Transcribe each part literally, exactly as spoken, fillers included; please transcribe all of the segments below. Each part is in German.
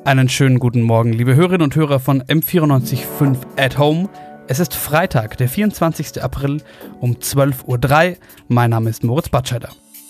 Einen schönen guten Morgen, liebe Hörerinnen und Hörer von M vierundneunzig Komma fünf at Home. Es ist Freitag, der vierundzwanzigsten April um zwölf Uhr drei. Mein Name ist Moritz Batscheider.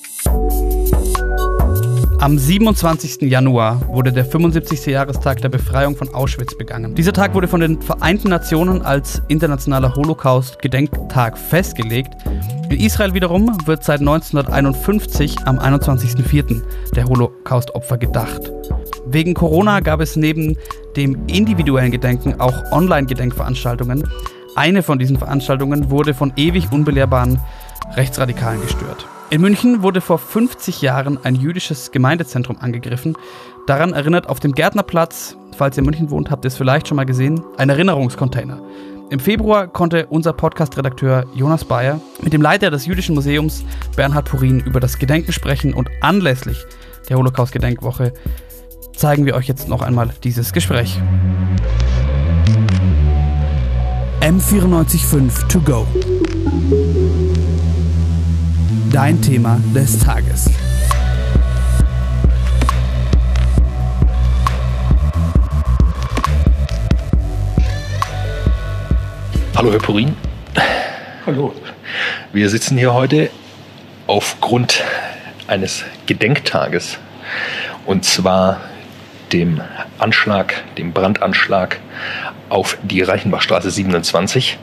Am siebenundzwanzigsten Januar wurde der fünfundsiebzigste Jahrestag der Befreiung von Auschwitz begangen. Dieser Tag wurde von den Vereinten Nationen als internationaler Holocaust-Gedenktag festgelegt. In Israel wiederum wird seit neunzehnhunderteinundfünfzig am einundzwanzigsten vierten der Holocaust-Opfer gedacht. Wegen Corona gab es neben dem individuellen Gedenken auch Online-Gedenkveranstaltungen. Eine von diesen Veranstaltungen wurde von ewig unbelehrbaren Rechtsradikalen gestört. In München wurde vor fünfzig Jahren ein jüdisches Gemeindezentrum angegriffen. Daran erinnert auf dem Gärtnerplatz, falls ihr in München wohnt, habt ihr es vielleicht schon mal gesehen, ein Erinnerungscontainer. Im Februar konnte unser Podcast-Redakteur Jonas Bayer mit dem Leiter des Jüdischen Museums Bernhard Purin über das Gedenken sprechen und anlässlich der Holocaust-Gedenkwoche zeigen wir euch jetzt noch einmal dieses Gespräch. M vierundneunzig Komma fünf to go. Dein Thema des Tages. Hallo Herr Purin. Hallo. Wir sitzen hier heute aufgrund eines Gedenktages. Und zwar dem Anschlag, dem Brandanschlag auf die Reichenbachstraße siebenundzwanzig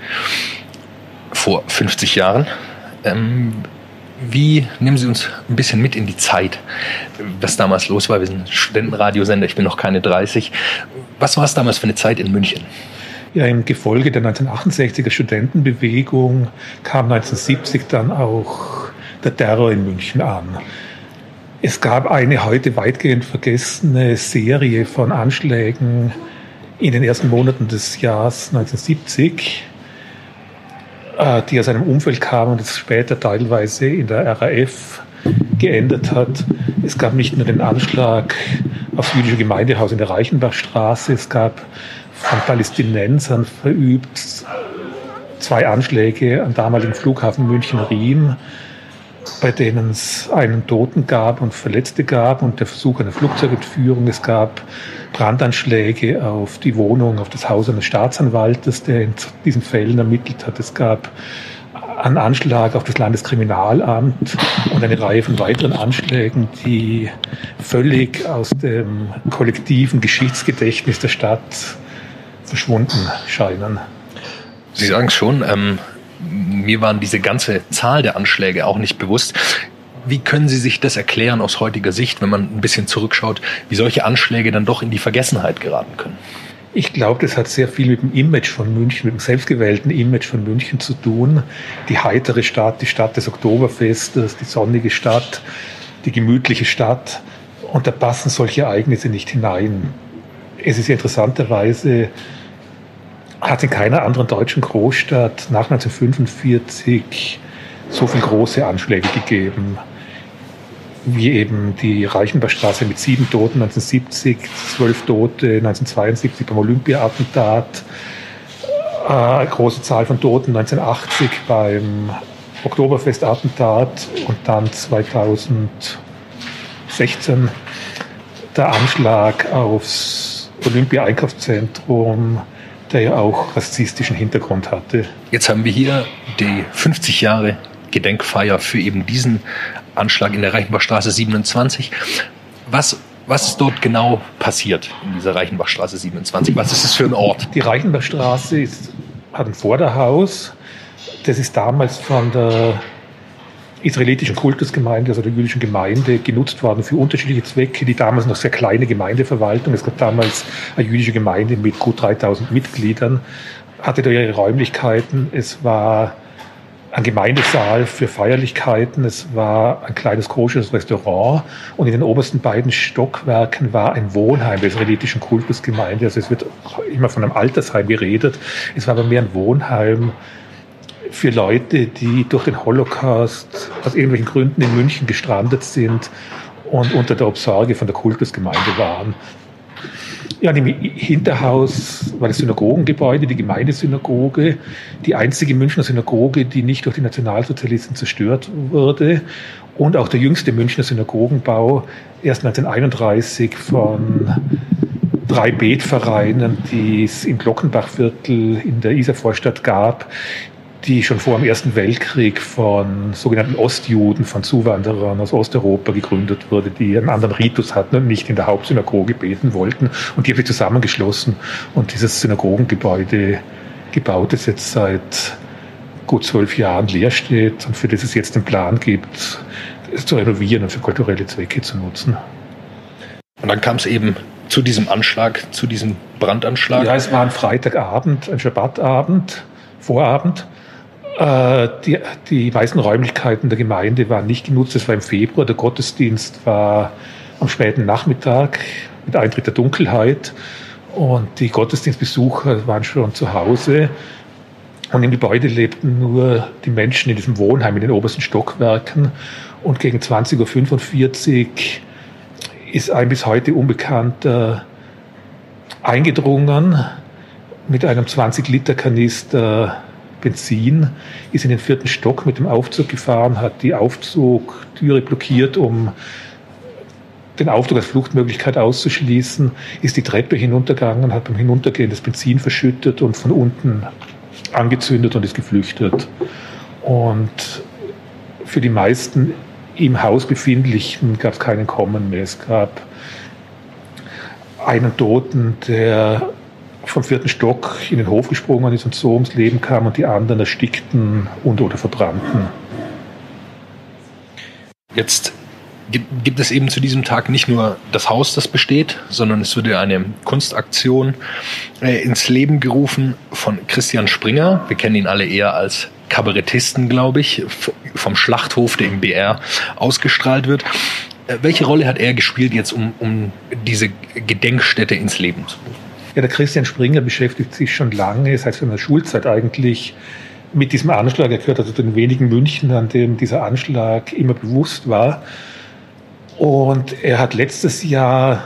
vor fünfzig Jahren. Ähm, wie nehmen Sie uns ein bisschen mit in die Zeit, was damals los war? Wir sind Studentenradiosender, ich bin noch keine dreißig. Was war es damals für eine Zeit in München? Ja, im Gefolge der neunzehnhundertachtundsechziger Studentenbewegung kam neunzehnhundertsiebzig dann auch der Terror in München an. Es gab eine heute weitgehend vergessene Serie von Anschlägen in den ersten Monaten des Jahres neunzehnhundertsiebzig, die aus einem Umfeld kamen und das später teilweise in der R A F geendet hat. Es gab nicht nur den Anschlag aufs jüdische Gemeindehaus in der Reichenbachstraße, es gab von Palästinensern verübt zwei Anschläge am damaligen Flughafen München-Riem, bei denen es einen Toten gab und Verletzte gab und der Versuch einer Flugzeugentführung. Es gab Brandanschläge auf die Wohnung, auf das Haus eines Staatsanwaltes, der in diesen Fällen ermittelt hat. Es gab einen Anschlag auf das Landeskriminalamt und eine Reihe von weiteren Anschlägen, die völlig aus dem kollektiven Geschichtsgedächtnis der Stadt verschwunden scheinen. Sie sagen es schon, ähm mir waren diese ganze Zahl der Anschläge auch nicht bewusst. Wie können Sie sich das erklären aus heutiger Sicht, wenn man ein bisschen zurückschaut, wie solche Anschläge dann doch in die Vergessenheit geraten können? Ich glaube, das hat sehr viel mit dem Image von München, mit dem selbstgewählten Image von München zu tun. Die heitere Stadt, die Stadt des Oktoberfestes, die sonnige Stadt, die gemütliche Stadt. Und da passen solche Ereignisse nicht hinein. Es ist ja interessanterweise, hat in keiner anderen deutschen Großstadt nach neunzehnhundertfünfundvierzig so viele große Anschläge gegeben, wie eben die Reichenbachstraße mit sieben Toten neunzehnhundertsiebzig, zwölf Tote neunzehnhundertzweiundsiebzig beim Olympia-Attentat, äh, eine große Zahl von Toten neunzehnhundertachtzig beim Oktoberfest-Attentat und dann zweitausendsechzehn der Anschlag aufs Olympia-Einkaufszentrum, der ja auch rassistischen Hintergrund hatte. Jetzt haben wir hier die fünfzig Jahre Gedenkfeier für eben diesen Anschlag in der Reichenbachstraße siebenundzwanzig. Was, was ist dort genau passiert in dieser Reichenbachstraße siebenundzwanzig? Was ist das für ein Ort? Die Reichenbachstraße ist, hat ein Vorderhaus. Das ist damals von der israelitischen Kultusgemeinde, also der jüdischen Gemeinde, genutzt worden für unterschiedliche Zwecke. Die damals noch sehr kleine Gemeindeverwaltung, es gab damals eine jüdische Gemeinde mit gut dreitausend Mitgliedern, hatte da ihre Räumlichkeiten. Es war ein Gemeindesaal für Feierlichkeiten, es war ein kleines koscheres Restaurant und in den obersten beiden Stockwerken war ein Wohnheim der israelitischen Kultusgemeinde. Also es wird immer von einem Altersheim geredet, es war aber mehr ein Wohnheim für Leute, die durch den Holocaust aus irgendwelchen Gründen in München gestrandet sind und unter der Obsorge von der Kultusgemeinde waren. Ja, im Hinterhaus war das Synagogengebäude, die Gemeindesynagoge, die einzige Münchner Synagoge, die nicht durch die Nationalsozialisten zerstört wurde, und auch der jüngste Münchner Synagogenbau, erst neunzehnhunderteinunddreißig von drei Betvereinen, die es im Glockenbachviertel in der Isarvorstadt gab, die schon vor dem Ersten Weltkrieg von sogenannten Ostjuden, von Zuwanderern aus Osteuropa gegründet wurde, die einen anderen Ritus hatten und nicht in der Hauptsynagoge beten wollten. Und die haben sich zusammengeschlossen und dieses Synagogengebäude gebaut, das jetzt seit gut zwölf Jahren leer steht und für das es jetzt den Plan gibt, es zu renovieren und für kulturelle Zwecke zu nutzen. Und dann kam es eben zu diesem Anschlag, zu diesem Brandanschlag? Ja, es war ein Freitagabend, ein Schabbatabend, Vorabend. Die, die meisten Räumlichkeiten der Gemeinde waren nicht genutzt. Es war im Februar. Der Gottesdienst war am späten Nachmittag mit Eintritt der Dunkelheit. Und die Gottesdienstbesucher waren schon zu Hause. Und im Gebäude lebten nur die Menschen in diesem Wohnheim in den obersten Stockwerken. Und gegen zwanzig Uhr fünfundvierzig ist ein bis heute Unbekannter eingedrungen mit einem zwanzig Liter Kanister Benzin, ist in den vierten Stock mit dem Aufzug gefahren, hat die Aufzugtüre blockiert, um den Aufzug als Fluchtmöglichkeit auszuschließen, ist die Treppe hinuntergegangen, hat beim Hinuntergehen das Benzin verschüttet und von unten angezündet und ist geflüchtet. Und für die meisten im Haus Befindlichen gab es keinen Kommen mehr. Es gab einen Toten, der vom vierten Stock in den Hof gesprungen ist und so ums Leben kam, und die anderen erstickten und oder verbrannten. Jetzt gibt es eben zu diesem Tag nicht nur das Haus, das besteht, sondern es wurde eine Kunstaktion äh, ins Leben gerufen von Christian Springer. Wir kennen ihn alle eher als Kabarettisten, glaube ich, vom Schlachthof, der im B R ausgestrahlt wird. Äh, welche Rolle hat er gespielt jetzt, um, um diese Gedenkstätte ins Leben zu rufen? Ja, der Christian Springer beschäftigt sich schon lange, seit seiner Schulzeit eigentlich, mit diesem Anschlag. Er gehört also zu den wenigen München, an dem dieser Anschlag immer bewusst war. Und er hat letztes Jahr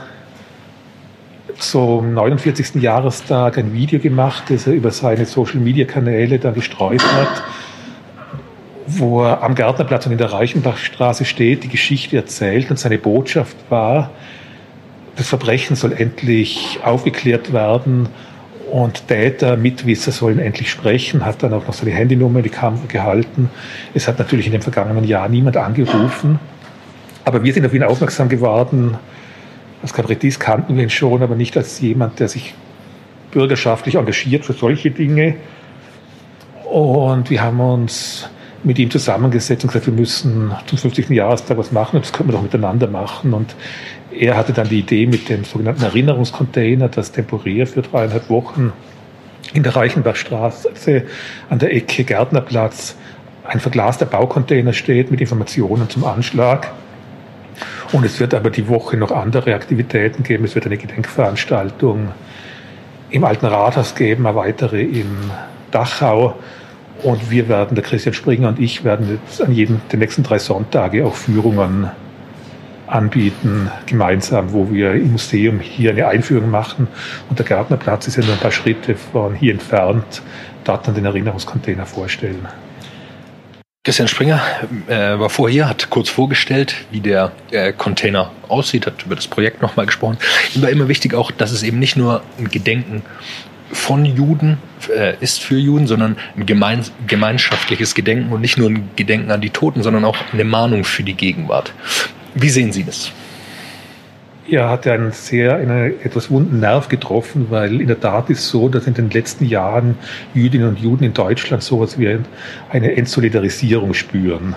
zum neunundvierzigsten Jahrestag ein Video gemacht, das er über seine Social-Media-Kanäle da gestreut hat, wo er am Gärtnerplatz und in der Reichenbachstraße steht, die Geschichte erzählt, und seine Botschaft war, das Verbrechen soll endlich aufgeklärt werden und Täter, Mitwisser sollen endlich sprechen, hat dann auch noch seine Handynummer in die Kamera gehalten. Es hat natürlich in dem vergangenen Jahr niemand angerufen, aber wir sind auf ihn aufmerksam geworden. Als Kabarettist kannten wir ihn schon, aber nicht als jemand, der sich bürgerschaftlich engagiert für solche Dinge. Und wir haben uns mit ihm zusammengesetzt und gesagt, wir müssen zum fünfzigsten Jahrestag was machen, und das können wir doch miteinander machen. Und er hatte dann die Idee mit dem sogenannten Erinnerungscontainer, das temporär für dreieinhalb Wochen in der Reichenbachstraße an der Ecke Gärtnerplatz ein verglaster Baucontainer steht mit Informationen zum Anschlag. Und es wird aber die Woche noch andere Aktivitäten geben. Es wird eine Gedenkveranstaltung im Alten Rathaus geben, eine weitere in Dachau. Und wir werden, der Christian Springer und ich, werden jetzt an jedem der nächsten drei Sonntage auch Führungen anbieten, gemeinsam, wo wir im Museum hier eine Einführung machen. Und der Gärtnerplatz ist ja nur ein paar Schritte von hier entfernt, dort dann den Erinnerungscontainer vorstellen. Christian Springer äh, war vorher, hat kurz vorgestellt, wie der äh, Container aussieht, hat über das Projekt nochmal gesprochen. Ihm war immer wichtig auch, dass es eben nicht nur ein Gedenken von Juden äh, ist für Juden, sondern ein gemein, gemeinschaftliches Gedenken und nicht nur ein Gedenken an die Toten, sondern auch eine Mahnung für die Gegenwart. Wie sehen Sie das? Ja, hat einen sehr, einen etwas wunden Nerv getroffen, weil in der Tat ist so, dass in den letzten Jahren Jüdinnen und Juden in Deutschland sowas wie eine Entsolidarisierung spüren.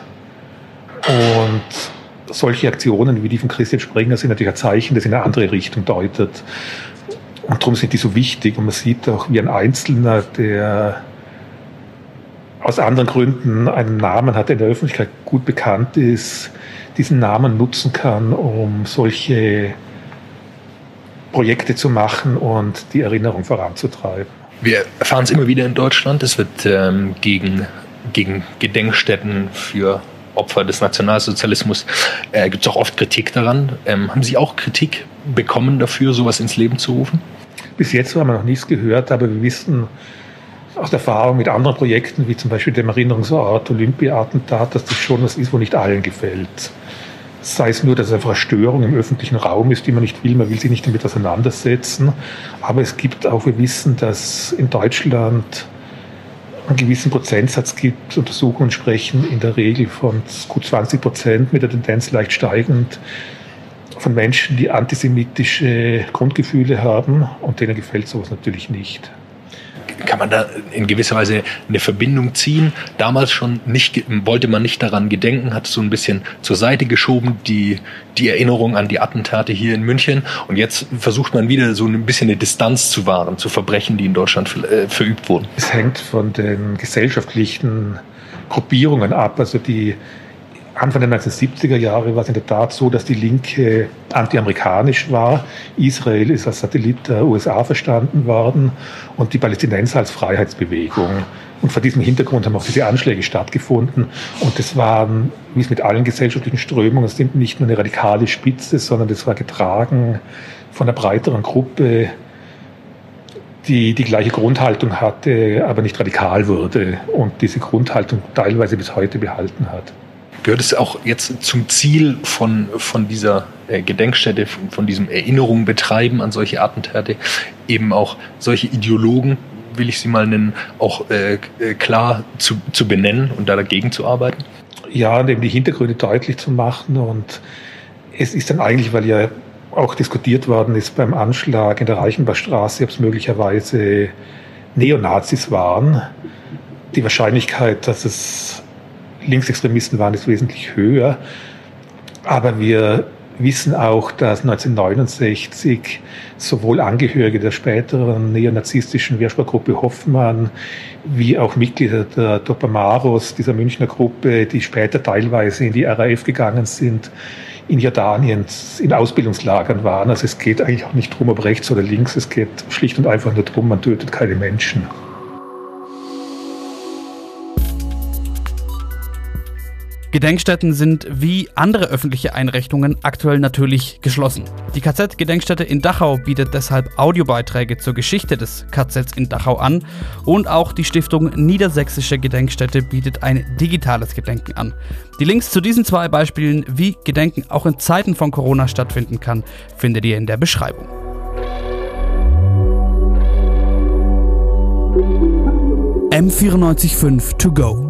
Und solche Aktionen wie die von Christian Springer sind natürlich ein Zeichen, das in eine andere Richtung deutet. Und darum sind die so wichtig. Und man sieht auch, wie ein Einzelner, der aus anderen Gründen einen Namen hat, der in der Öffentlichkeit gut bekannt ist, diesen Namen nutzen kann, um solche Projekte zu machen und die Erinnerung voranzutreiben. Wir erfahren es immer wieder in Deutschland. Es wird ähm, gegen, gegen Gedenkstätten für Opfer des Nationalsozialismus äh, gibt es auch oft Kritik daran. Ähm, haben Sie auch Kritik bekommen dafür, sowas ins Leben zu rufen? Bis jetzt haben wir noch nichts gehört, aber wir wissen aus der Erfahrung mit anderen Projekten, wie zum Beispiel dem Erinnerungsort Olympia-Attentat, dass das schon was ist, wo nicht allen gefällt. Sei es nur, dass es einfach eine Störung im öffentlichen Raum ist, die man nicht will, man will sich nicht damit auseinandersetzen. Aber es gibt auch, wir wissen, dass in Deutschland einen gewissen Prozentsatz gibt. Untersuchungen sprechen in der Regel von gut zwanzig Prozent mit der Tendenz leicht steigend von Menschen, die antisemitische Grundgefühle haben, und denen gefällt sowas natürlich nicht. Kann man da in gewisser Weise eine Verbindung ziehen? Damals schon nicht, wollte man nicht daran gedenken, hat so ein bisschen zur Seite geschoben, die, die Erinnerung an die Attentate hier in München. Und jetzt versucht man wieder so ein bisschen eine Distanz zu wahren zu Verbrechen, die in Deutschland äh, verübt wurden. Es hängt von den gesellschaftlichen Gruppierungen ab. Also die Anfang der neunzehnhundertsiebziger Jahre war es in der Tat so, dass die Linke anti-amerikanisch war. Israel ist als Satellit der U S A verstanden worden und die Palästinenser als Freiheitsbewegung. Und vor diesem Hintergrund haben auch diese Anschläge stattgefunden. Und das waren, wie es mit allen gesellschaftlichen Strömungen, es sind nicht nur eine radikale Spitze, sondern das war getragen von einer breiteren Gruppe, die die gleiche Grundhaltung hatte, aber nicht radikal wurde und diese Grundhaltung teilweise bis heute behalten hat. Gehört es auch jetzt zum Ziel von, von dieser äh, Gedenkstätte, von, von diesem Erinnerung betreiben an solche Attentate, eben auch solche Ideologen, will ich sie mal nennen, auch äh, klar zu, zu benennen und da dagegen zu arbeiten? Ja, und eben die Hintergründe deutlich zu machen. Und es ist dann eigentlich, weil ja auch diskutiert worden ist beim Anschlag in der Reichenbachstraße, ob es möglicherweise Neonazis waren. Die Wahrscheinlichkeit, dass es Linksextremisten waren, ist wesentlich höher. Aber wir wissen auch, dass neunzehnhundertneunundsechzig sowohl Angehörige der späteren neonazistischen Wehrsportgruppe Hoffmann wie auch Mitglieder der Topamaros, dieser Münchner Gruppe, die später teilweise in die R A F gegangen sind, in Jordanien in Ausbildungslagern waren. Also es geht eigentlich auch nicht darum, ob rechts oder links, es geht schlicht und einfach nur darum, man tötet keine Menschen. Gedenkstätten sind wie andere öffentliche Einrichtungen aktuell natürlich geschlossen. Die K Z-Gedenkstätte in Dachau bietet deshalb Audiobeiträge zur Geschichte des K Zs in Dachau an und auch die Stiftung Niedersächsische Gedenkstätte bietet ein digitales Gedenken an. Die Links zu diesen zwei Beispielen, wie Gedenken auch in Zeiten von Corona stattfinden kann, findet ihr in der Beschreibung. M vierundneunzig Komma fünf to go.